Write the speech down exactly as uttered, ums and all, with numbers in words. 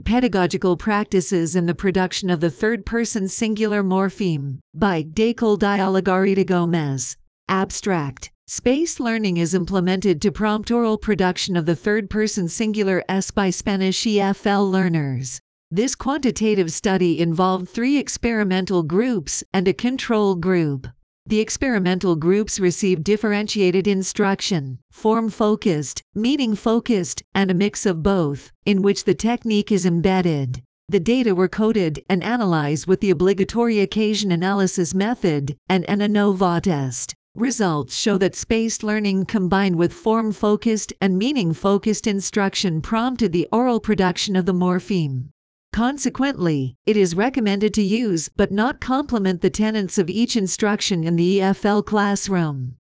Pedagogical Practices in the Production of the Third-Person Singular Morpheme by Dakel Dialogariga Gomez. Abstract. Spaced learning is implemented to prompt oral production of the third-person singular s by Spanish E F L learners. This quantitative study involved three experimental groups and a control group. The experimental groups received differentiated instruction, form-focused, meaning-focused, and a mix of both, in which the technique is embedded. The data were coded and analyzed with the obligatory occasion analysis method and an ANOVA test. Results show that spaced learning combined with form-focused and meaning-focused instruction prompted the oral production of the morpheme. Consequently, it is recommended to use but not complement the tenets of each instruction in the E F L classroom.